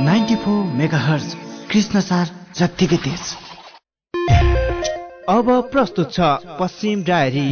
94 megahertz Krishnasar जत्तिकै तेज। अब प्रस्तुत छ पश्चिम डायरी।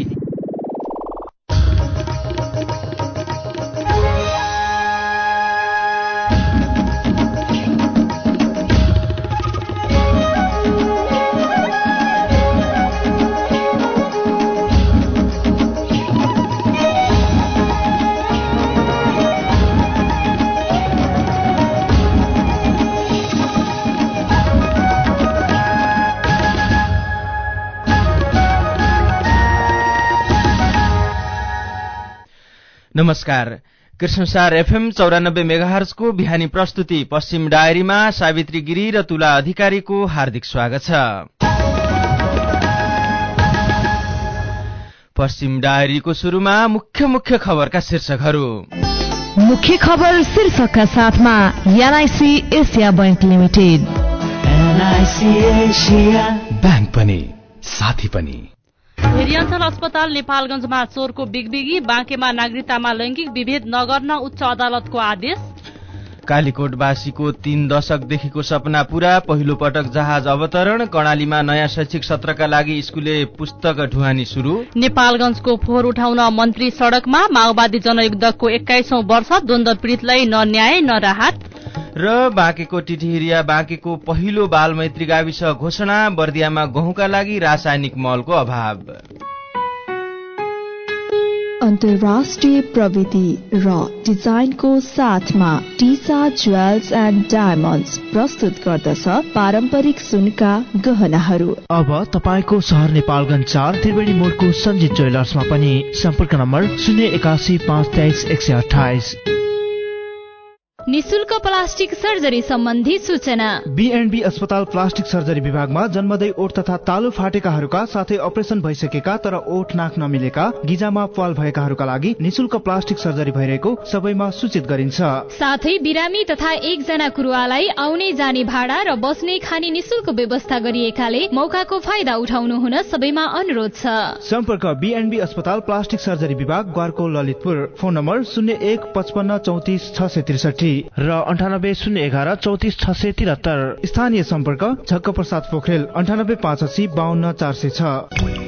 नमस्कार। कृष्णसार एफएम 94 मेगाहर्जको बिहानी प्रस्तुति पश्चिम डायरीमा सावित्री गिरी र तुला अधिकारीको हार्दिक स्वागत छ। पश्चिम डायरीको शुरूमा मुख्य खबरका शीर्षकहरू। मुख्य खबर शीर्षकका साथमा NIC Asia bank limited. NIC Asia bank पनि साथी पनि। भेरी अञ्चल अस्पताल नेपालगञ्जमा चोरको बिगबिगी, बाँकेमा नागरिकतामा लैंगिक विभेद नगर्न उच्च अदालतको आदेश। कालीकोटवासीको 3 दशकदेखिको सपना पूरा, पहिलो पटक जहाज अवतरण, कर्णालीमा नयाँ शैक्षिक सत्रका लागि स्कुले पुस्तक ढुवानी शुरू। नेपालगञ्जको फोहोर उठाउन मन्त्री सड़कमा, माओवादी जनयुद्धको 21औं वर्ष, द्वन्द्व पीडितलाई न न्याय न राहत। र बाँकेको टिटिहिरिया बाँकेको पहिलो बाल मैत्री गाविस घोषणा, बर्दियामा गहुँका लागि रासायनिक मलको अभाव। अन्तर्राष्ट्रिय प्रविधि र डिजाइनको साथमा टिसा ज्वेल्स एन्ड डायमन्ड्स प्रस्तुत गर्दछ पारम्परिक सुनका गहनाहरू। अब तपाईको शहर नेपालगञ्ज 4 त्रिवेणी मोडको सञ्जित ज्वेलर्समा पनि। सम्पर्क नम्बर 081 523 128। निशुल्क प्लास्टिक सर्जरी सम्बन्धी सूचना। बीएनबी अस्पताल प्लास्टिक सर्जरी विभागमा जन्मदै ओठ तथा तालु फाटेकाहरूका साथै अपरेसन भइसकेका तर ओठ नाक नमिलेका, गिजामा प्वाल भएकाहरूका लागि निशुल्क प्लास्टिक सर्जरी भइरहेको सबैमा सूचित गरिन्छ। साथै बिरामी तथा एकजना कुरुवालाई आउने जाने भाडा र बस्ने खाने निशुल्क व्यवस्था गरिएकाले मौकाको फाइदा उठाउनु हुन सबैमा अनुरोध छ। सम्पर्क बीएनबी अस्पताल प्लास्टिक सर्जरी विभाग, ग्वारको ललितपुर। फोन नम्बर 01 55 34 663 र 98 011 34 673। स्थानीय सम्पर्क झक्क प्रसाद पोखरेल 98 85 52 406।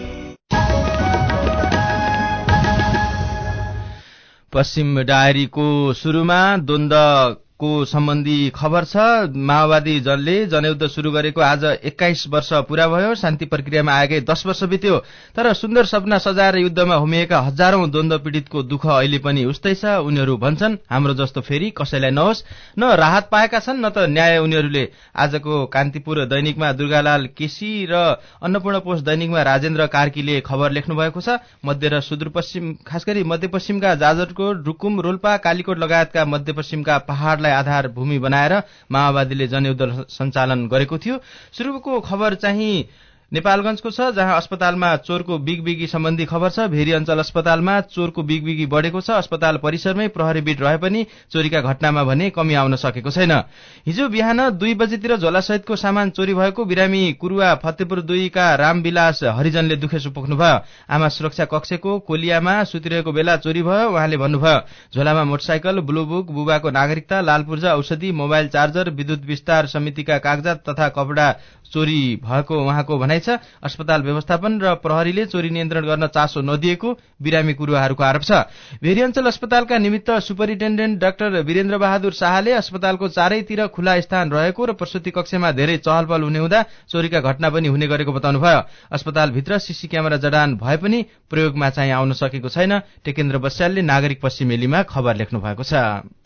पश्चिम डायरीको शुरूमा द्वन्द्वको सम्बन्धी खबर छ। माओवादी जलले जनयुद्ध शुरू गरेको आज 21 वर्ष पूरा भयो। शान्ति प्रक्रियामा आएकै 10 वर्ष बित्यो, तर सुन्दर सपना सजाएर युद्धमा होमिएका हजारौं द्वन्द्व पीडितको दुःख अहिले पनि उस्तै छ। उनीहरू भन्छन् हाम्रो जस्तो फेरि कसैलाई नहोस्। न राहत पाएका छन् न त न्याय। उनीहरूले आजको कान्तिपुर दैनिकमा दुर्गालाल केसी र अन्नपूर्ण पोस्ट दैनिकमा राजेन्द्र कार्कीले खबर लेख्नु भएको छ। मध्य र सुदूरपश्चिम, खासगरी मध्यपश्चिमका जाजरकोट, रुकुम, रोल्पा, कालीकोट लगायतका मध्यपश्चिमका पहाडलाई आधार भूमि बनाएर माओवादीले जनयुद्ध सञ्चालन गरेको थियो। सुरुको खबर चाहिँ नेपालगञ्जको छ, जहाँ अस्पतालमा चोरको बिगबिगी सम्बन्धी खबर छ। भेरी अञ्चल अस्पतालमा चोरको बिगबिगी बढेको छ। अस्पताल परिसरमै प्रहरी बीट रहे पनि चोरीका घटनामा भने कमी आउन सकेको छैन। हिजो बिहान 2 बजेतिर झोलासहितको सामान चोरी भएको बिरामी कुरुवा फतेपुर 2 का रामविलास हरिजनले दुखेसो पोख्नुभयो। आमा सुरक्षा कक्षको कोलियामा सुतिरहेको बेला चोरी भयो। उहाँले भन्नुभयो, झोलामा मोटरसाइकल, ब्लूबुक, बुबाको नागरिकता, लालपूर्जा, औषधि, मोबाइल चार्जर, विद्युत विस्तार समितिका कागजात तथा कपडा चोरी भएको उहाँको भनाइ छ। अस्पताल व्यवस्थापन र प्रहरीले चोरी नियन्त्रण गर्न चासो नदिएको बिरामी कुरुवाहरूको आरोप छ। भेरी अञ्चल अस्पतालका निमित्त सुपरिन्टेन्डेन्ट डाक्टर वीरेन्द्र बहादुर शाहले अस्पतालको चारैतिर खुला स्थान रहेको र प्रसुति कक्षमा धेरै चहलपहल हुने हुँदा चोरीका घटना पनि हुने गरेको बताउनुभयो। अस्पतालभित्र सीसी क्यामेरा जडान भए पनि प्रयोगमा चाहिँ आउन सकेको छैन। टेकेन्द्र बस्यालले नागरिक पश्चिमेलीमा खबर लेख्नु भएको छ।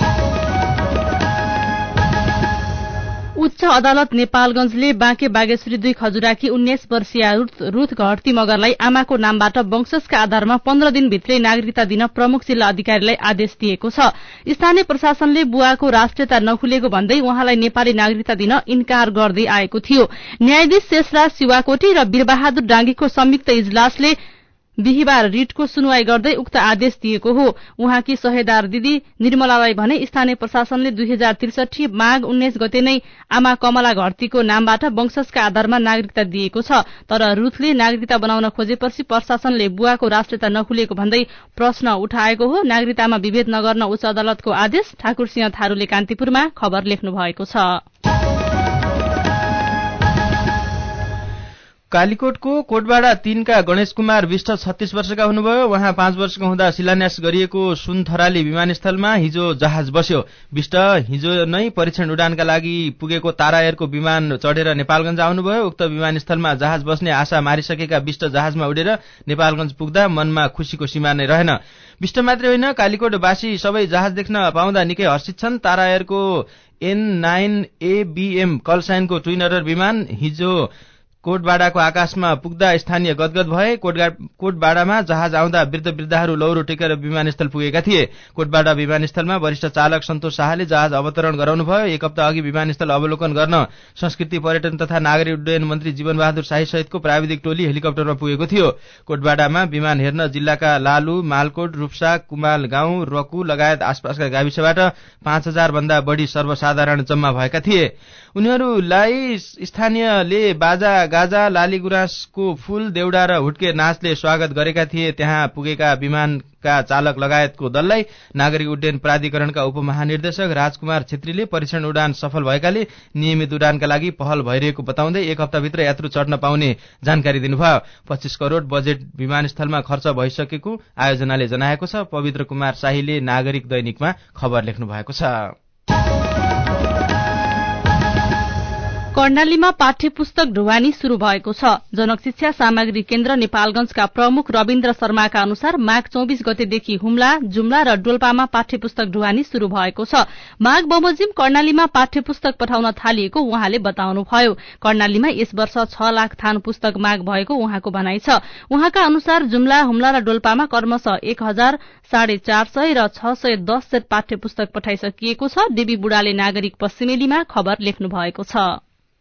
उच्च अदालत नेपालगञ्जले बाँके बागेश्वरी 2 खजुराकी 19 वर्षीय रुथ घरती मगरलाई आमाको नामबाट वंशजका आधारमा 15 दिनभित्रै नागरिकता दिन प्रमुख जिल्ला अधिकारीलाई आदेश दिएको छ। स्थानीय प्रशासनले बुवाको राष्ट्रियता नखुलेको भन्दै उहाँलाई नेपाली नागरिकता दिन इन्कार गर्दै आएको थियो। न्यायाधीश शेषराज शिवाकोटी र वीरबहादुर डाङ्गीको संयुक्त इजलासले बिहिबार रिटको सुनवाई गर्दै उक्त आदेश दिएको हो। उहाँकी सहेदार दिदी निर्मलालाई भने स्थानीय प्रशासनले 2063 माघ 19 गते नै आमा कमला घरतीको नामबाट वंशजका आधारमा नागरिकता दिएको छ। तर रुथले नागरिकता बनाउन खोजेपछि प्रशासनले बुवाको राष्ट्रियता नखुलेको भन्दै प्रश्न उठाएको हो। नागरिकतामा विभेद नगर्न उच्च अदालतको आदेश। ठाकुर सिंह थारूले कान्तिपुरमा खबर लेख्नु भएको छ। कालीकोटको कोटबाडा 3 का गणेश कुमार विष्ट 36 वर्षका हुनुभयो। उहाँ 5 वर्षका हुँदा शिलान्यास गरिएको सुनथराली विमानस्थलमा हिजो जहाज बस्यो। विष्ट हिजो नै परीक्षण उडानका लागि पुगेको तारा एयरको विमान चढेर नेपालगञ्ज आउनुभयो। उक्त विमानस्थलमा जहाज बस्ने आशा मारिसकेका विष्ट जहाजमा उडेर नेपालगञ्ज पुग्दा मनमा खुशीको सीमा नै रहेन। विष्ट मात्रै होइन, कालीकोटवासी सबै जहाज देख्न पाउँदा निकै हर्षित छन्। तारा एयरको N9ABM कलसाइनको ट्विन रडर विमान हिजो कोटबाडाको आकाशमा पुग्दा स्थानीय गदगद भए। कोटबाडामा जहाज आउँदा वृद्ध वृद्धाहरू लौरो टेकेर विमानस्थल पुगेका थिए। कोटबाडा विमानस्थलमा वरिष्ठ चालक सन्तोष शाहले जहाज अवतरण गराउनुभयो। एक हप्ता अघि विमानस्थल अवलोकन गर्न संस्कृति पर्यटन तथा नागरिक उड्डयन मन्त्री जीवनबहादुर शाही सहितको प्राविधिक टोली हेलिकप्टरमा पुगेको थियो। कोटबाडामा विमान हेर्न जिल्लाका लालु, मालकोट, रूप्सा, कुमाल गाउँ, रकु लगायत आसपासका गाविसबाट 5000 भन्दा बढी सर्वसाधारण जम्मा भएका थिए। उनीहरूलाई स्थानीयले बाजा गाजा, लाली गुराँसको फूल, देउडा र हुड्के नाचले स्वागत गरेका थिए। त्यहाँ पुगेका विमानका चालक लगायतको दललाई नागरिक उड्डयन प्राधिकरणका उपमहानिर्देशक राजकुमार छेत्रीले परीक्षण उडान सफल भएकाले नियमित उडानका लागि पहल भइरहेको बताउँदै एक हप्ताभित्र यात्रु चढ्न पाउने जानकारी दिनुभयो। 25 करोड़ बजेट विमानस्थलमा खर्च भइसकेको आयोजनाले जनाएको छ। पवित्र कुमार शाहीले नागरिक दैनिकमा खबर लेख्नु भएको छ। कर्णालीमा पाठ्यपुस्तक ढुवानी शुरू भएको छ। जनक शिक्षा सामग्री केन्द्र नेपालगञ्जका प्रमुख रविन्द्र शर्माका अनुसार माघ 24 गतेदेखि हुम्ला, जुम्ला र डोल्पामा पाठ्यपुस्तक ढुवानी शुरू भएको छ। माघ बमोजिम कर्णालीमा पाठ्यपुस्तक पठाउन थालिएको उहाँले बताउनुभयो। कर्णालीमा यस वर्ष 6 लाख थान पुस्तक माग भएको उहाँको भनाइ छ। उहाँका अनुसार जुम्ला, हुम्ला र डोल्पामा क्रमशः 1000, 450 र 610 सेट पाठ्यपुस्तक पठाइसकिएको छ। देवी बुढाले नागरिक पश्चिमेलीमा खबर लेख्नु भएको छ।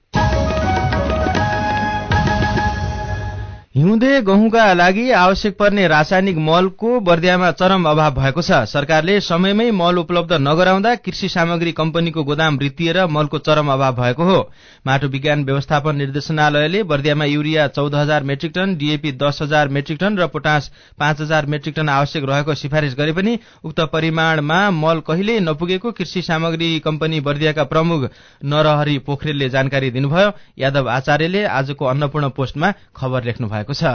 हिउँदे गहुँका लागि आवश्यक पर्ने रासायनिक मलको बर्दियामा चरम अभाव भएको छ। सरकारले समयमै मल उपलब्ध नगराउँदा कृषि सामग्री कम्पनीको गोदाम रित्तिएर मलको चरम अभाव भएको हो। माटो विज्ञान व्यवस्थापन निर्देशनालयले बर्दियामा urea 14000 metric ton, DAP 10000 metric ton र पोटास 5000 मेट्रिक टन आवश्यक रहेको सिफारिश गरे पनि उक्त परिमाणमा मल कहिल्यै नपुगेको कृषि सामग्री कम्पनी बर्दियाका प्रमुख नरहरि पोखरेलले जानकारी दिनुभयो। यादव आचार्यले आजको अन्नपूर्ण पोस्टमा खबर लेख्नु भएको छ।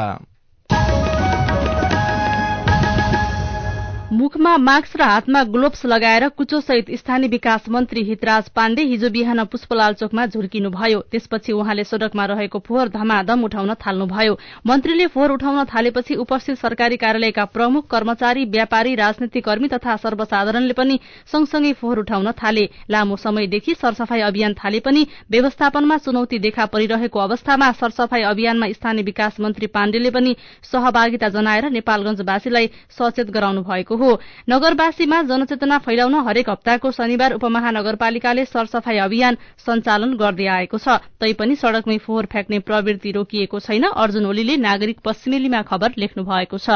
मुखमा मास्क र हातमा ग्लोभ्स लगाएर कुचोसहित स्थानीय विकास मन्त्री हितराज पाण्डे हिजो बिहान पुष्पलाल चोकमा झुर्किनुभयो। त्यसपछि उहाँले सड़कमा रहेको फोहोर धमाधम उठाउन थाल्नुभयो। मन्त्रीले फोहोर उठाउन थालेपछि उपस्थित सरकारी कार्यालयका प्रमुख, कर्मचारी, व्यापारी, राजनीतिक कर्मी तथा सर्वसाधारणले पनि सँगसँगै फोहोर उठाउन थाले। लामो समयदेखि सरसफाई अभियान थाले पनि व्यवस्थापनमा चुनौती देखा परिरहेको अवस्थामा सरसफाई अभियानमा स्थानीय विकास मन्त्री पाण्डेले पनि सहभागिता जनाएर नेपालगञ्जवासीलाई सचेत गराउनु भएको हो। नगरवासीमा जनचेतना फैलाउन हरेक हप्ताको शनिबार उपमहानगरपालिकाले सरसफाई अभियान सञ्चालन गर्दै आएको छ। तैपनि सड़कमै फोहोर फ्याँक्ने प्रवृत्ति रोकिएको छैन। अर्जुन ओलीले नागरिक पश्चिमेलीमा खबर लेख्नु भएको छ।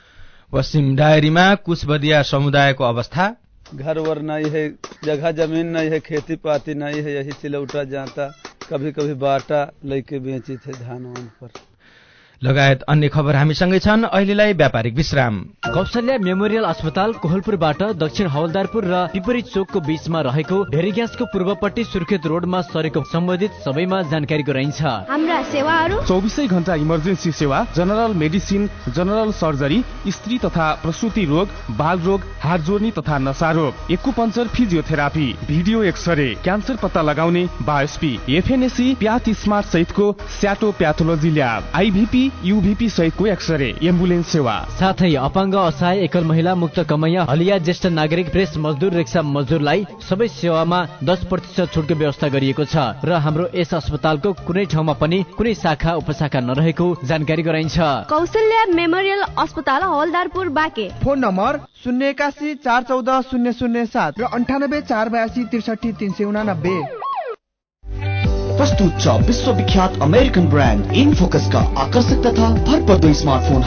पश्चिम डायरीमा कुशबदिया समुदायको अवस्था। घर वर नहीं है, जगह जमीन नहीं है, खेती पाती नहीं है, यही सिलौटा जाता, कभी कभी बाटा लेके बेची थे धान वान पर लगायत अन्य खबर हामीसँगै छन्। अहिलेलाई व्यापारिक विश्राम। कौशल्या मेमोरियल अस्पताल कोहलपुरबाट दक्षिण हवलदारपुर र पिपरी चोकको बीचमा रहेको ढेरी ग्यासको पूर्वपट्टि सुर्खेत रोडमा सरेको सम्बन्धित सबैमा जानकारी गराइन्छ। हाम्रा सेवाहरू 24 घण्टा इमर्जेन्सी सेवा, जनरल मेडिसिन, जनरल सर्जरी, स्त्री तथा प्रसूति रोग, बाल रोग, हात जोड्ने तथा नशा रोग, acupuncture, physiotherapy, video X ray, cancer पत्ता लगाउने, बायोस्पी, एफएनएसी, प्याथ स्मार्ट सहितको स्याटो प्याथोलोजी ल्याब, आईभीपी, यूभीपी सहितको एक्सरे, एम्बुलेन्स सेवा, साथै अपाङ्ग, असहाय, एकल महिला, मुक्त कमैया, हलिया, ज्येष्ठ नागरिक, प्रेस मजदुर, रिक्सा मजदुरलाई सबै सेवामा 10% छुटको व्यवस्था गरिएको छ र हाम्रो यस अस्पतालको कुनै ठाउँमा पनि कुनै शाखा उपशाखा नरहेको जानकारी गराइन्छ। कौशल्या मेमोरियल अस्पताल हवलदारपुर बाँके। फोन नम्बर 081 414 007 र 98 482 63 389। प्रस्तुत छ विश्वविख्यात अमेरिकन ब्रान्ड इनफोकसका आकर्षक तथा भरपर्दो स्मार्टफोनहरू।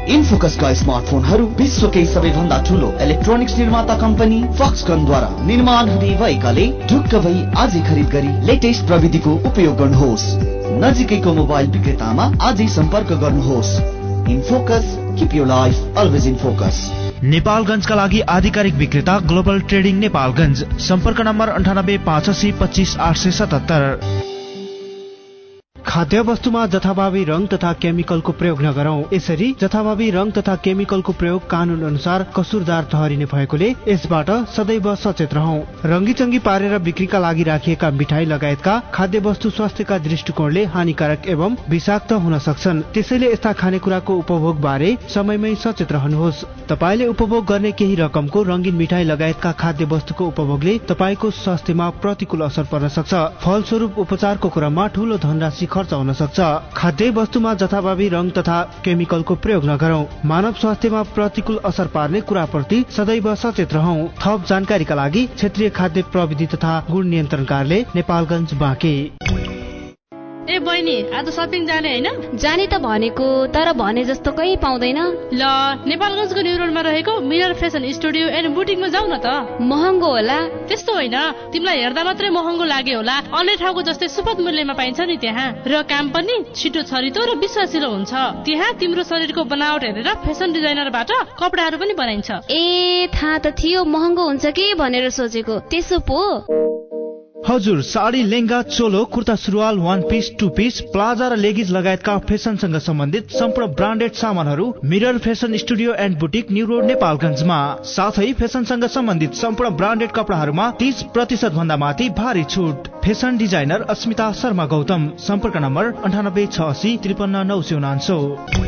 इन्फोकसका स्मार्टफोनहरू विश्वकै सबैभन्दा ठूलो इलेक्ट्रोनिक्स निर्माता कम्पनी फक्सकनद्वारा निर्माण हुने भएकाले ढुक्क भई आजै खरिद गरी लेटेस्ट प्रविधिको उपयोग गर्नुहोस्। नजिकैको मोबाइल विक्रेतामा आजै सम्पर्क गर्नुहोस्। InFocus, keep your life always in focus. नेपालगञ्जका लागि आधिकारिक विक्रेता ग्लोबल ट्रेडिङ नेपालगञ्ज। सम्पर्क नम्बर 98 85 25 877। खाद्य वस्तुमा जथाभावी रंग तथा केमिकलको प्रयोग नगरौं। यसरी जथाभावी रंग तथा केमिकलको प्रयोग कानून अनुसार कसुरदार ठहरिने भएकोले यसबाट सदैव सचेत रहौं। रंगीचंगी पारेर बिक्रीका लागि राखिएका मिठाई लगायतका खाद्य वस्तु स्वास्थ्यका दृष्टिकोणले हानिकारक एवं विषाक्त हुन सक्छन्। त्यसैले यस्ता खानेकुराको उपभोग बारे समयमै सचेत रहनुहोस्। तपाईले उपभोग गर्ने केही रकमको रंगीन मिठाई लगायतका खाद्य वस्तुको उपभोगले तपाईको स्वास्थ्यमा प्रतिकूल असर पर्न सक्छ। फलस्वरूप उपचारको क्रममा ठूलो धनराशि खर्च हुन सक्छ। खाद्य वस्तुमा जथाभावी रंग तथा केमिकलको प्रयोग नगरौं। मानव स्वास्थ्यमा प्रतिकूल असर पार्ने कुराप्रति सदैव सचेत रहौं। थप जानकारीका लागि क्षेत्रीय खाद्य प्रविधि तथा गुण नियन्त्रण कार्यालय नेपालगञ्ज बाँके। ए बहिनी, आज शपिङ जाने हैन? जाने त भनेको, तर भने जस्तो कहीँ पाउँदैन। ल, नेपालगञ्जको न्यू रोडमा रहेको मिरर फेसन स्टुडियो एन्ड बुटिकमा जाऊ न त। महँगो होला? त्यस्तो होइन, तिमीलाई हेर्दा मात्रै महँगो लाग्यो होला। अन्य ठाउँको जस्तै सुपथ मूल्यमा पाइन्छ नि त्यहाँ। र काम पनि छिटो छरितो र विश्वासिलो हुन्छ। त्यहाँ तिम्रो शरीरको बनावट हेरेर फेसन डिजाइनरबाट कपडाहरू पनि बनाइन्छ। ए, थाहा त थियो महँगो हुन्छ कि भनेर सोचेको। त्यसो पो? हजुर, साडी, लेंगा, चोलो, कुर्ता सुरुवाल, one piece, two piece, palazzo र लेगिज लगायतका फेसनसँग सम्बन्धित सम्पूर्ण ब्रान्डेड सामानहरू mirror fashion studio and boutique new road नेपालगञ्जमा। साथै फेसनसँग सम्बन्धित सम्पूर्ण ब्रान्डेड कपडाहरूमा 30% भन्दा माथि भारी छुट। Fashion designer Asmita Sharma Gautam. सम्पर्क नम्बर 98 86 53 999।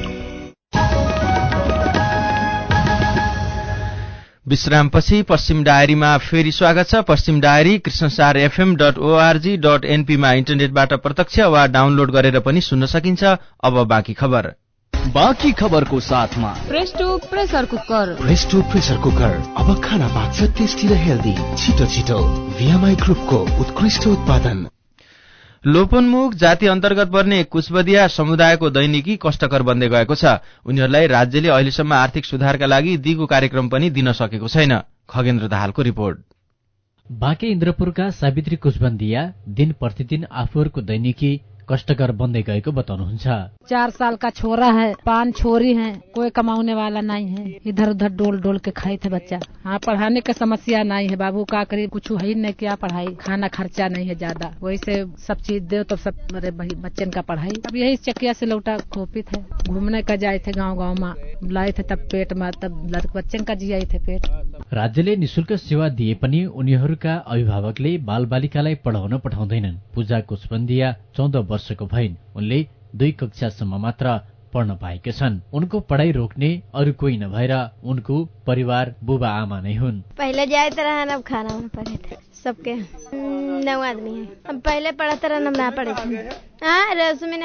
विश्रामपछि पश्चिम डायरीमा फेरि स्वागत छ। पश्चिम डायरी krishnastarfm.org.np मा इन्टरनेटबाट प्रत्यक्ष वा डाउनलोड गरेर पनि सुन्न सकिन्छ। अब बाँकी खबर। बाँकी खबरको साथमा Presto pressure cooker. Presto pressure cooker अब खाना पाक्छ टेस्टी र हेल्दी। छिटो छिटो VMI ग्रुपको उत्कृष्ट उत्पादन। लोपोन्मुख जाति अन्तर्गत पर्ने कुचबदिया समुदायको दैनिकी कष्टकर बन्दै गएको छ। उनीहरूलाई राज्यले अहिलेसम्म आर्थिक सुधारका लागि दिगो कार्यक्रम पनि दिन सकेको छैन। खगेन्द्र दाहालको रिपोर्ट। बाँके इन्द्रपुरका सावित्री कुचबन्दिया दिन प्रतिदिन आफूहरूको दैनिकी कष्टकर बन्दै गएको बताउनुहुन्छ। 4 साल का छोरा है, 5 छोरी हैं, कोई कमाने वाला नहीं है। इधर उधर डोल डोल के खाए थे बच्चा। हाँ, पढ़ाने का समस्या नहीं है बाबू, का करी, कुछ है ही नहीं, क्या पढ़ाई, खाना खर्चा नहीं है ज्यादा, वही से सब चीज दे तो सब मेरे बच्चन का पढ़ाई। अब यही चकिया से लौटा खोपित है। घूमने का जाए थे गाँव में, लाए थे तब पेट में, तब बच्चन का जियाए थे पेट। राज्यले निशुल्क सेवा दिए पनि उनीहरूका अभिभावकले बालबालिकालाई पढाउन पठाउँदैनन्। पूजा कुचबन्दिया 14 वर्षको भइन्। उनले 2 कक्षासम्म मात्र पढ्न पाएका छन्। उनको पढ़ाई रोक्ने अरू कोही नभएर उनको परिवार बुबा आमा नै हुन्। पहले जाते रहन, अब खाना पड़े थे सबके 9 आदमी है। अब पहले पढ़ते रहन, ना पढ़े थे। हाँ, रसमी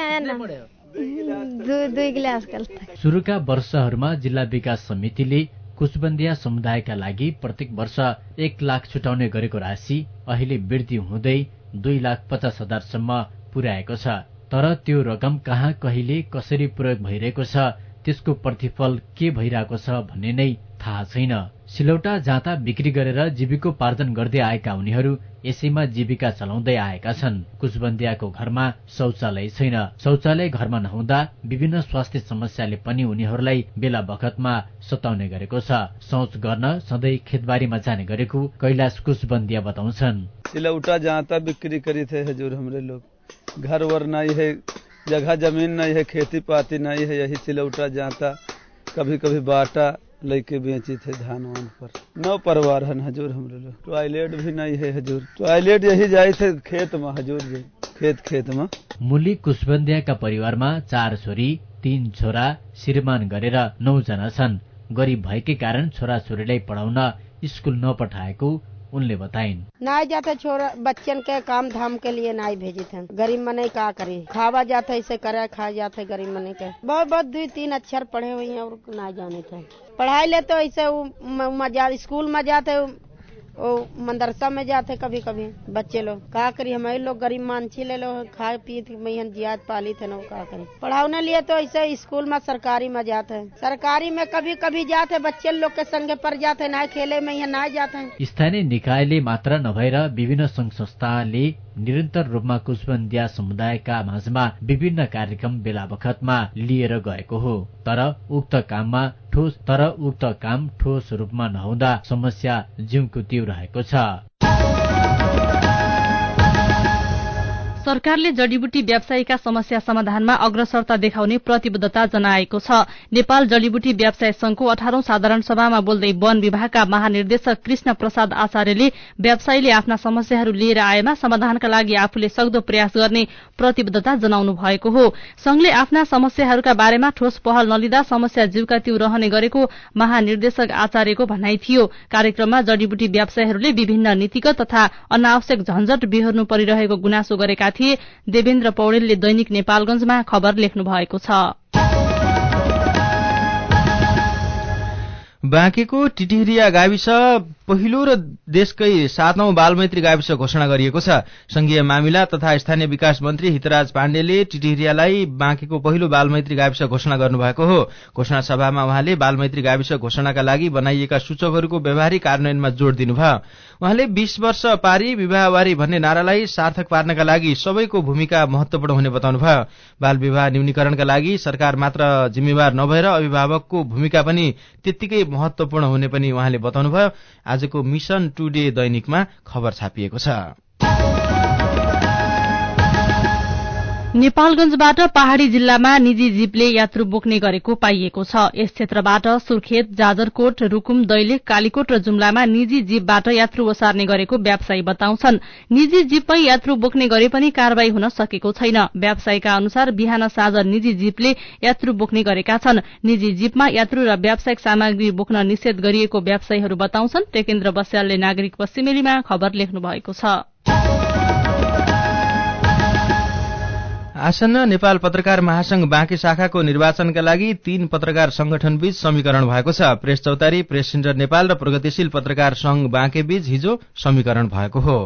ना 2 गिलास कल तक। सुरुका वर्षहरूमा जिल्ला विकास समितिले कुचबन्दिया समुदायका लागि प्रत्येक वर्ष 1 लाख छुटाउने गरेको राशि अहिले वृद्धि हुँदै 2,50,000 सम्म पुर्याएको छ। तर त्यो रकम कहाँ, कहिले, कसरी प्रयोग भइरहेको छ, त्यसको प्रतिफल के भइरहेको छ भन्ने नै थाहा छैन। सिलौटा जाँता बिक्री गरेर जीविकोपार्जन गर्दै आएका उनीहरू यसैमा जीविका चलाउँदै आएका छन्। कुचबन्दियाको घरमा शौचालय छैन। शौचालय घरमा नहुँदा विभिन्न स्वास्थ्य समस्याले पनि उनीहरूलाई बेला बखतमा सताउने गरेको छ। शौच गर्न सधैँ खेतबारीमा जाने गरेको कैलाश कुचबन्दिया बताउँछन्। सिलौटा जाँता बिक्री करी थे हजुर, हमरे लोग घर वर नहीं है, जगह जमीन नहीं है, खेती पाती नहीं है, यही सिलौटा जाता कभी कभी बाटा लेके बेची थे धान वान पर। 9 परिवार है हजूर हमरे लोग। टॉयलेट भी नहीं है हजूर, टॉयलेट यही जाए थे खेत में हजूर जी, खेत में। मुली कुचबन्दियाका परिवारमा 4 छोरी 3 छोरा श्रीमान गरेर 9 जना छन्। गरिब भएकै कारण छोराछोरीलाई पढाउन स्कूल नपठाएको उनले बताइन्। नहीं जाते छोरा बच्चन के काम धाम के लिए नहीं भेजे थे। गरीब मने का करे, खावा जाते ऐसे करे, खा जाते गरीब मने के। बहुत 2-3 अक्षर पढ़े हुए हैं और ना जाने थे। पढ़ाई ले तो ऐसे स्कूल में जाते वो मदरसा में जाते कभी कभी बच्चे लोग। का करी हमारे लोग गरीब मानसी ले लो खाए पी मैहन जियाद पाली थे ना, का करी पढ़ाने लिए तो ऐसे स्कूल में सरकारी में जाते हैं। सरकारी में कभी कभी जाते बच्चे लोग के संगे पर जाते ना खेले में यहाँ ना जाते हैं। स्थानीय निकायले मात्र नभएर विभिन्न संघ संस्थाले निरन्तर रूपमा कुचबन्दिया समुदायका माझमा विभिन्न कार्यक्रम बेला बखतमा लिएर गएको हो। तर उक्त काम ठोस रूपमा नहुँदा समस्या जिउको तिउ रहेको छ। सरकारले जडीबुटी व्यवसायीका समस्या समाधानमा अग्रसरता देखाउने प्रतिबद्धता जनाएको छ। नेपाल जडीबुटी व्यवसाय संघको 18औं साधारण सभामा बोल्दै वन विभागका महानिर्देशक कृष्ण प्रसाद आचार्यले व्यवसायीले आफ्ना समस्याहरू लिएर आएमा समाधानका लागि आफूले सक्दो प्रयास गर्ने प्रतिबद्धता जनाउनु भएको हो। संघले आफ्ना समस्याहरूका बारेमा ठोस पहल नलिँदा समस्या जिउका तिउ रहने गरेको महानिर्देशक आचार्यको भनाइ थियो। कार्यक्रममा जडीबुटी व्यवसायीहरूले विभिन्न नीतिगत तथा अनावश्यक झन्झट बिहोर्नु परिरहेको गुनासो गरेका थिए। देवेन्द्र पौडेलले दैनिक नेपालगञ्जमा खबर लेख्नु भएको छ। बाँकेको टिटिहरिया गाविस पहिलो र देशकै 7औं बालमैत्री गाविस घोषणा गरिएको छ। संघीय मामिला तथा स्थानीय विकास मन्त्री हितराज पाण्डेले टिटिहरियालाई बाँकेको पहिलो बालमैत्री गाविस घोषणा गर्नुभएको हो। घोषणा सभामा उहाँले बालमैत्री गाविस घोषणाका लागि बनाइएका सूचकहरूको व्यावहारिक कार्यान्वयनमा जोड़ दिनुभयो। उहाँले 20 वर्ष पारी विवाहवारी भन्ने नारालाई सार्थक पार्नका लागि सबैको भूमिका महत्वपूर्ण हुने बताउनुभयो। बाल विवाह न्यूनीकरणका लागि सरकार मात्र जिम्मेवार नभएर अभिभावकको भूमिका पनि त्यत्तिकै महत्वपूर्ण हुने पनि उहाँले बताउनुभयो। आजको मिशन टुडे दैनिकमा खबर छापिएको छ। नेपालगञ्जबाट पहाड़ी जिल्लामा निजी जीपले यात्रु बोक्ने गरेको पाइएको छ। यस क्षेत्रबाट सुर्खेत, जाजरकोट, रुकुम, दैलेख, कालीकोट र जुम्लामा निजी जीपबाट यात्रु ओसार्ने गरेको व्यवसायी बताउँछन्। निजी जीपमै यात्रु बोक्ने गरे पनि कारवाही हुन सकेको छैन। व्यवसायीका अनुसार बिहान साँझ निजी जीपले यात्रु बोक्ने गरेका छन्। निजी जीपमा यात्रु र व्यावसायिक सामग्री बोक्न निषेध गरिएको व्यवसायीहरू बताउँछन्। टेकेन्द्र बस्यालले नागरिक पश्चिमेलीमा खबर लेख्नु भएको छ। आसन्न नेपाल पत्रकार महासंघ बाँके शाखाको निर्वाचनका लागि 3 पत्रकार संगठनबीच समीकरण भएको छ। प्रेस चौतारी, प्रेस सेन्टर नेपाल र प्रगतिशील पत्रकार संघ बाँके बीच हिजो समीकरण भएको हो।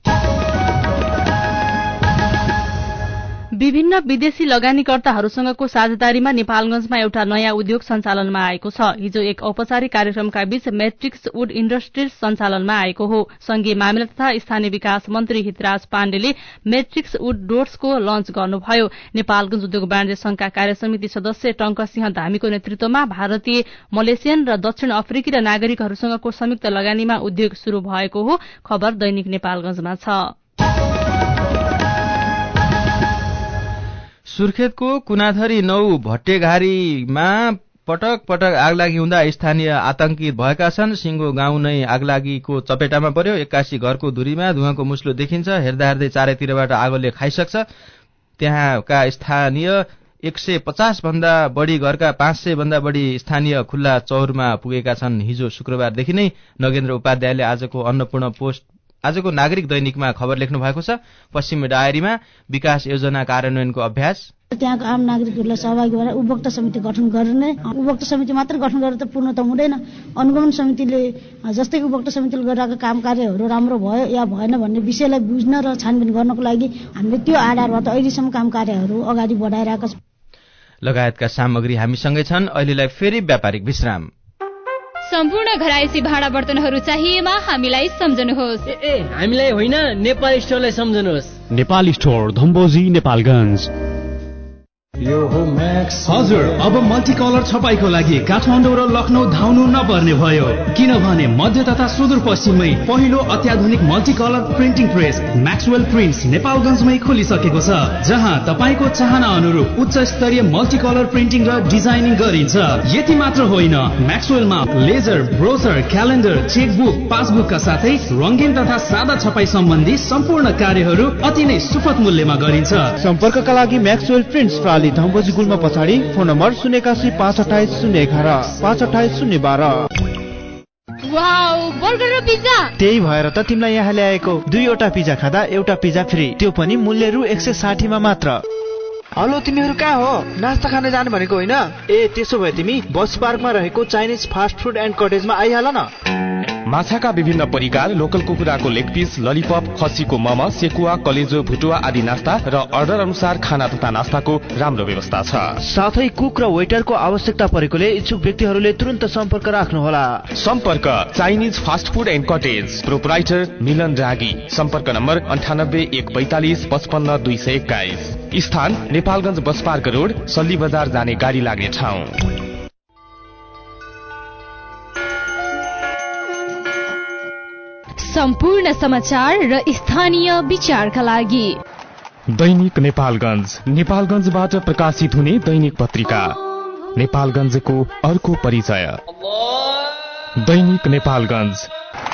विभिन्न विदेशी लगानीकर्ताहरूसँगको साझेदारीमा नेपालगञ्जमा एउटा नयाँ उद्योग सञ्चालनमा आएको छ। हिजो एक औपचारिक कार्यक्रमका बीच मैट्रिक्स वुड इन्डस्ट्रिज सञ्चालनमा आएको हो। संघीय मामिला तथा स्थानीय विकास मन्त्री हितराज पाण्डेले मैट्रिक्स वुड डोर्सको लन्च गर्नुभयो। नेपालगञ्ज उद्योग वाणिज्य संघका कार्यसमिति सदस्य टंकसिंह धामीको नेतृत्वमा भारतीय, मलेसियन र दक्षिण अफ्रिकी र नागरिकहरूसँगको संयुक्त लगानीमा उद्योग शुरू भएको हो। खबर दैनिक नेपालगञ्जमा छ। सुर्खेतको कुनाथरी 9 भट्टेघारीमा पटक पटक आगलागी हुँदा स्थानीय आतंकित भएका छन्। सिंगो गाउँ नै आगलागीको चपेटामा पर्यो। 81 घरको दूरीमा धुवाँको मुस्लो देखिन्छ। हेर्दा हेर्दै चारैतिरबाट आगोले खाइसक्छ। त्यहाँका स्थानीय 150 भन्दा बढी घरका 500 भन्दा बढी स्थानीय खुल्ला चौरमा पुगेका छन्। हिजो शुक्रबारदेखि नै नगेन्द्र उपाध्यायले आजको नागरिक दैनिकमा खबर लेख्नु भएको छ। पश्चिम डायरीमा विकास योजना कार्यान्वयनको अभ्यास। त्यहाँको आम नागरिकहरूलाई सहभागी भएर उपभोक्ता समिति गठन गर्ने। उपभोक्ता समिति मात्र गठन गरेर त पूर्ण त हुँदैन। अनुगमन समितिले जस्तै उपभोक्ता समितिले गरिरहेको काम कार्यहरू राम्रो भयो या भएन भन्ने विषयलाई बुझ्न र छानबिन गर्नको लागि हामीले त्यो आधारमा त अहिलेसम्म काम कार्यहरू अगाडि बढाइरहेका छौँ। लगायतका सामग्री हामीसँगै छन्। अहिलेलाई फेरि व्यापारिक विश्राम। सम्पूर्ण घरायसी भाँडा बर्तनहरू चाहिएमा हामीलाई सम्झनुहोस्। हामीलाई होइन, नेपाल स्टोरलाई सम्झनुहोस्। नेपाल स्टोर, धम्बोजी, नेपालगञ्ज। हजुर, अब मल्टी कलर छपाईको लागि काठमाडौँ र लखनऊ धाउनु नपर्ने भयो, किनभने मध्य तथा सुदूरपश्चिममै पहिलो अत्याधुनिक multi colour printing press Maxwell prints नेपालगञ्जमै खोलिसकेको छ, जहाँ तपाईँको चाहना अनुरूप उच्च स्तरीय मल्टी कलर प्रिन्टिङ र डिजाइनिङ गरिन्छ। यति मात्र होइन, म्याक्सवेलमा लेजर, ब्रोसर, क्यालेन्डर, चेकबुक, पासबुकका साथै रंगीन तथा सादा छपाई सम्बन्धी सम्पूर्ण कार्यहरू अति नै सुपथ मूल्यमा गरिन्छ। सम्पर्कका लागि म्याक्सवेल प्रिन्ट्स प्राली धम्बोजी गुल्मा पछाडि। Phone number 081 528 011 528 012। वाउ, बर्गर र पिज्जा। त्यही भएर त तिमीलाई यहाँ ल्याएको। 2वटा पिज्जा खाँदा एउटा पिज्जा फ्री, त्यो पनि मूल्य रु 160 मा मात्र। हेलो, तिमीहरू कहाँ हो? नास्ता खान जाने भनेको होइन? ए त्यसो भए तिमी बस पार्कमा रहेको चाइनिज फास्ट फुड एन्ड कटेजमा आइहाल न। माछाका विभिन्न परिकार, लोकल कुखुराको लेग पिस, ललिपप, खसीको मम, सेकुवा, कलेजो, भुटुवा आदि नास्ता र अर्डर अनुसार खाना तथा नास्ताको राम्रो व्यवस्था छ। साथै कुक र वेटरको आवश्यकता परेकोले इच्छुक व्यक्तिहरूले तुरन्त सम्पर्क राख्नुहोला। सम्पर्क Chinese fast food and cottage, proprietor Milan Ragi. सम्पर्क नम्बर 98 142 55 221। स्थान Nepalgunj bus park road, Salli बजार जाने गाडी लाग्ने ठाउँ। सम्पूर्ण समाचार र स्थानीय विचारका लागि दैनिक नेपालगञ्ज, नेपालगञ्जबाट प्रकाशित हुने दैनिक पत्रिका, नेपालगञ्जको अर्को परिचय। दैनिक नेपालगञ्ज।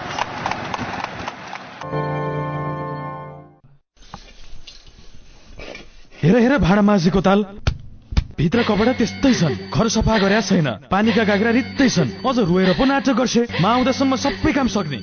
हेर भाडा माझीको ताल, भित्र कपडा त्यस्तै छन्, घर सफा गरेका छैन, पानीका गाग्रा रित्तै छन्, अझ रोएर पो नाटक गर्छे। म आउँदासम्म सबै काम सक्ने।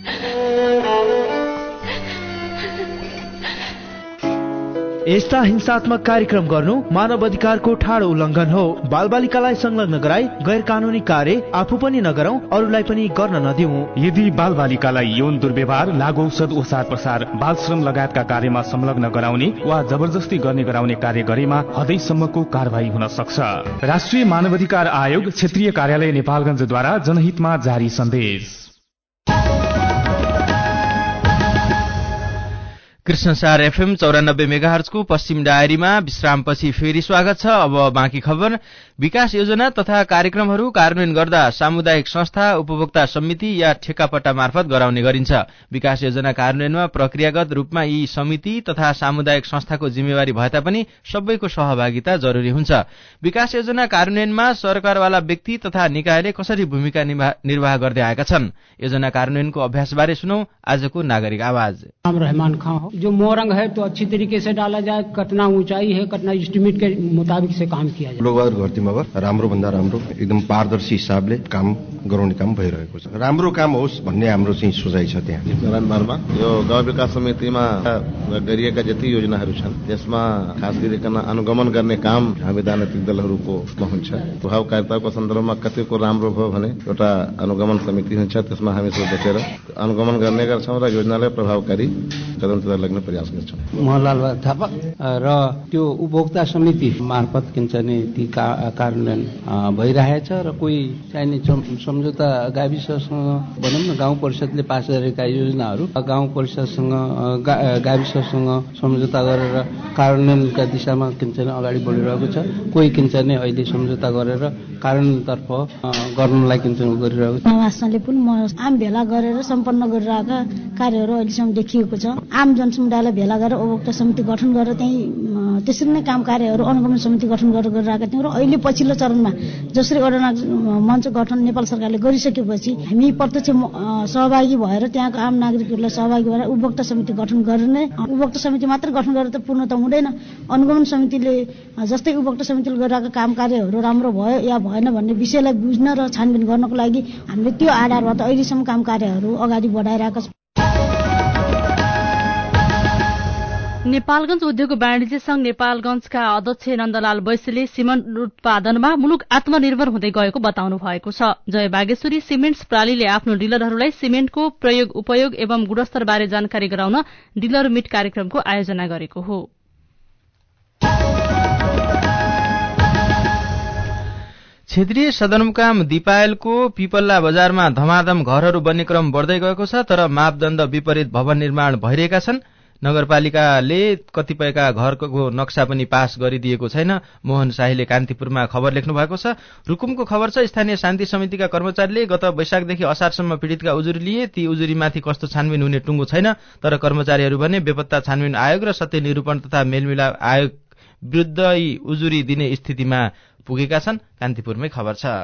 यस्ता हिंसात्मक कार्यक्रम गर्नु मानव अधिकारको ठाडो उल्लङ्घन हो। बालबालिकालाई संलग्न गराई गैर कानूनी कार्य आफू पनि नगरौं, अरूलाई पनि गर्न नदिऊ। यदि बालबालिकालाई यौन दुर्व्यवहार, लागु औषध ओसार प्रसार, बाल श्रम लगायतका कार्यमा संलग्न गराउने वा जबरजस्ती गर्ने गराउने कार्य गरेमा हदैसम्मको कारबाही हुन सक्छ। राष्ट्रिय मानवाधिकार आयोग, क्षेत्रीय कार्यालय नेपालगञ्जद्वारा जनहितमा जारी सन्देश। कृष्णसार एफएम 94 मेगाहर्जको पश्चिम डायरीमा विश्रामपछि फेरि स्वागत छ। अब बाँकी खबर। विकास योजना तथा कार्यक्रमहरू कार्यान्वयन गर्दा सामुदायिक संस्था, उपभोक्ता समिति या ठेक्कापट्टा मार्फत गराउने गरिन्छ। विकास योजना कार्यान्वयनमा प्रक्रियागत रूपमा यी समिति तथा सामुदायिक संस्थाको जिम्मेवारी भए तापनि सबैको सहभागिता जरुरी हुन्छ। विकास योजना कार्यान्वयनमा सरकारवाला व्यक्ति तथा निकायले कसरी भूमिका निर्वाह गर्दै आएका छन्? योजना कार्यान्वयनको अभ्यासबारे सुनौ आजको नागरिक आवाज। रहमान खां हो, जो मोरंग है तो अच्छी तरीके से डाला जाए, कितना ऊंचाई है, कितना एस्टिमेट के मुताबिक से काम किया जाए। लोकवाद घरतीमा राम्रो भन्दा राम्रो एकदम पारदर्शी हिसाबले काम गराउने काम भइरहेको छ। राम्रो काम होस् भन्ने हाम्रो चाहिँ सोचाइ छ। त्यहाँ नारायण वर्मा, यो गाउँ विकास समितिमा गरिएका जति योजनाहरू छन् त्यसमा खास गरिकन अनुगमन गर्ने काम हामी राजनीतिक दलहरूको हुन्छ। प्रभावकारिताको सन्दर्भमा कतिको राम्रो भयो भने एउटा अनुगमन समिति हुन्छ, त्यसमा हामी सब बसेर अनुगमन गर्ने गर्छौँ र योजनालाई प्रभावकारी कदमतिर लाग्ने प्रयास गर्छौँ। मोहनलाल थापा र त्यो उपभोक्ता समिति मार्फत किन्छने ती कार्यान्वयन भइरहेछ र कोही चाहिने सम्झौता गाविससँग भनौँ न गाउँ परिषदले पास गरेका योजनाहरू गाउँ परिषदसँग गाविससँग सम्झौता गरेर कार्यान्वयनका दिशामा किन्छने अगाडि बढिरहेको छ। कोही किन्छने अहिले सम्झौता गरेर कार्यान्वयनतर्फ गर्नलाई किन्छने गरिरहेको छ। नवासले पनि आम भेला गरेर सम्पन्न गरिरहेका कार्यहरू अहिलेसम्म देखिएको छ। आम जनसमुदायलाई भेला गरेर उपभोक्ता समिति गठन गरेर त्यही त्यसरी नै काम कार्यहरू अनुगमन समिति गठन गरेर गरिरहेका थियौँ र अहिले पछिल्लो चरणमा जसरी गणना मञ्च गठन नेपाल सरकारले गरिसकेपछि हामी प्रत्यक्ष सहभागी भएर त्यहाँका आम नागरिकहरूलाई सहभागी भएर उपभोक्ता समिति गठन गर्ने। उपभोक्ता समिति मात्र गठन गरेर त पूर्ण त हुँदैन। अनुगमन समितिले जस्तै उपभोक्ता समितिले गरिरहेका काम कार्यहरू राम्रो भयो या भएन भन्ने विषयलाई बुझ्न र छानबिन गर्नको लागि हामीले त्यो आधारमा त अहिलेसम्म काम कार्यहरू अगाडि बढाइरहेका छौँ। नेपालगञ्ज उद्योग वाणिज्य संघ नेपालगञ्जका अध्यक्ष नन्दलाल बैसीले सिमेन्ट उत्पादनमा मुलुक आत्मनिर्भर हुँदै गएको बताउनु भएको छ। जय बागेश्वरी सिमेन्ट्स प्रणालीले आफ्नो डिलरहरूलाई सिमेन्टको प्रयोग, उपयोग एवं गुणस्तरबारे जानकारी गराउन डिलर मिट कार्यक्रमको आयोजना गरेको हो। क्षेत्रीय सदरमुकाम दिपायलको पिपल्ला बजारमा धमाधम घरहरू बन्ने क्रम बढ्दै गएको छ, तर मापदण्ड विपरीत भवन निर्माण भइरहेका छन्। नगरपालिकाले कतिपयका घरको नक्सा पनि पास गरिदिएको छैन। मोहन शाहीले कान्तिपुरमा खबर लेख्नु भएको छ। रुकुमको खबर छ, स्थानीय शान्ति समितिका कर्मचारीले गत वैशाखदेखि असारसम्म पीडितका उजुरी लिए। ती उजुरीमाथि कस्तो छानबिन हुने टुङ्गो छैन, तर कर्मचारीहरू भने बेपत्ता छानबिन आयोग र सत्य निरूपण तथा मेलमिलाप आयोग विरुद्ध उजुरी दिने स्थितिमा पुगेका छन्। कान्तिपुरमै खबर छ।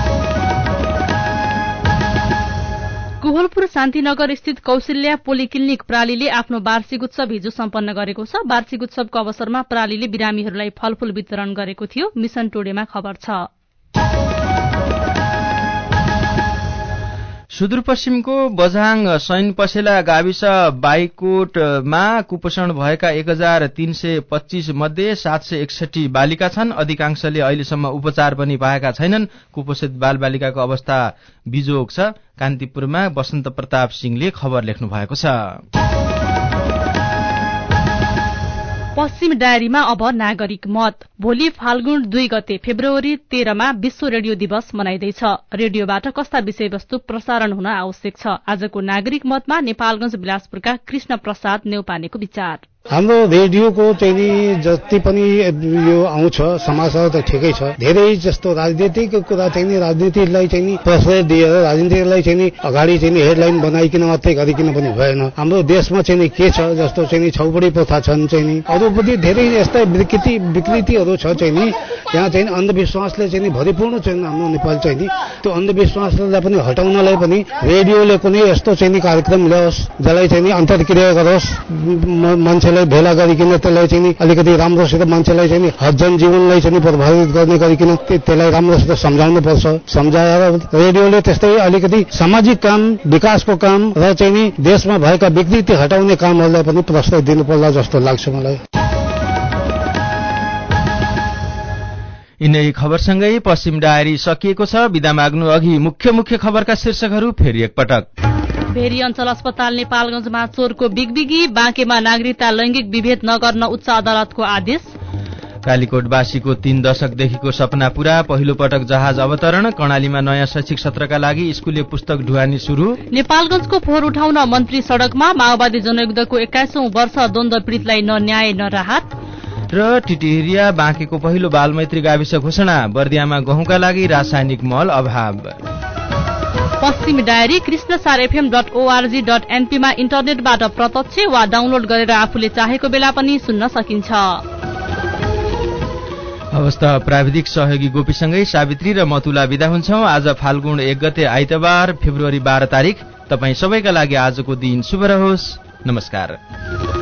कोहलपुर शान्तिनगर स्थित कौशल्या पोलिक्लिनिक प्रालीले आफ्नो वार्षिक उत्सव हिजो सम्पन्न गरेको छ। वार्षिक उत्सवको अवसरमा प्रालीले बिरामीहरूलाई फलफूल वितरण गरेको थियो। मिशन टोडेमा खबर छ। सुदूरपश्चिमको बझाङ सैन पसेला गाविस बाइकोटमा कुपोषण भएका 1325 मध्ये 761 बालिका छन्। अधिकांशले अहिलेसम्म उपचार पनि पाएका छैनन्। कुपोषित बालबालिकाको अवस्था बिजोग छ। कान्तिपुरमा वसन्त प्रताप सिंहले खबर लेख्नु भएको छ। पश्चिम डायरीमा अब नागरिक मत। भोलि फाल्गुन 2 गते फेब्रुअरी 13 मा विश्व रेडियो दिवस मनाइँदैछ। रेडियोबाट कस्ता विषयवस्तु प्रसारण हुन आवश्यक छ? आजको नागरिक मतमा नेपालगञ्ज बिलासपुरका कृष्ण प्रसाद नेउपानेको विचार। हाम्रो रेडियोको चाहिँ जति पनि यो आउँछ समाचार त ठिकै छ। धेरै जस्तो राजनीतिको कुरा चाहिँ राजनीतिलाई चाहिँ प्रश्रय दिएर राजनीतिलाई चाहिँ अगाडि चाहिँ हेडलाइन बनाइकन मात्रै गरिकन पनि भएन। हाम्रो देशमा चाहिँ के छ जस्तो चाहिँ छौपडी प्रथा छन् चाहिँ अरू पनि धेरै यस्ता विकृतिहरू छ चाहिँ यहाँ चाहिँ अन्धविश्वासले चाहिँ भरिपूर्ण चाहिँ हाम्रो नेपाल चाहिँ त्यो अन्धविश्वासलाई पनि हटाउनलाई पनि रेडियोले कुनै यस्तो चाहिँ कार्यक्रम ल्याओस् जसलाई चाहिँ अन्तर्क्रिया गरोस्, मान्छे भेला गरिकन त्यसलाई चाहिँ अलिकति राम्रोसित मान्छेलाई चाहिँ जनजीवनलाई चाहिँ प्रभावित गर्ने गरिकन त्यसलाई राम्रोसित सम्झाउनु पर्छ। सम्झाएर रेडियोले त्यस्तै अलिकति सामाजिक काम, विकासको काम र चाहिँ देशमा भएका विकृति हटाउने कामहरूलाई पनि प्रश्रय दिनुपर्ला जस्तो लाग्छ मलाई। यिनै खबरसँगै पश्चिम डायरी सकिएको छ। बिदा माग्नु अघि मुख्य खबरका शीर्षकहरू फेरि एकपटक। भेरी अञ्चल अस्पताल नेपालगञ्जमा चोरको बिगबिगी। बाँकेमा नागरिकता लैंगिक विभेद नगर्न उच्च अदालतको आदेश। कालीकोटवासीको 3 दशकदेखिको सपना पूरा। पहिलो पटक जहाज अवतरण। कर्णालीमा नयाँ शैक्षिक सत्रका लागि स्कुले पुस्तक ढुवानी शुरू। नेपालगञ्जको फोहोर उठाउन मन्त्री सड़कमा। माओवादी जनयुद्धको 21औं वर्ष द्वन्द्व पीडितलाई न न्याय न राहत। र टिटिहिरिया बाँकेको पहिलो बालमैत्री गाविस घोषणा। बर्दियामा गहुँका लागि रासायनिक मल अभाव। पश्चिम डायरी krishnasarfm.org.np मा इन्टरनेटबाट प्रत्यक्ष वा डाउनलोड गरेर आफूले चाहेको बेला पनि सुन्न सकिन्छ। अवस्था प्राविधिक सहयोगी गोपीसँगै सावित्री र मतुला विदा हुन्छौं। आज फाल्गुन 1 गते आइतबार फेब्रुअरी 12 तारिक। तपाई सबैका लागि आजको दिन शुभ रहोस्। नमस्कार।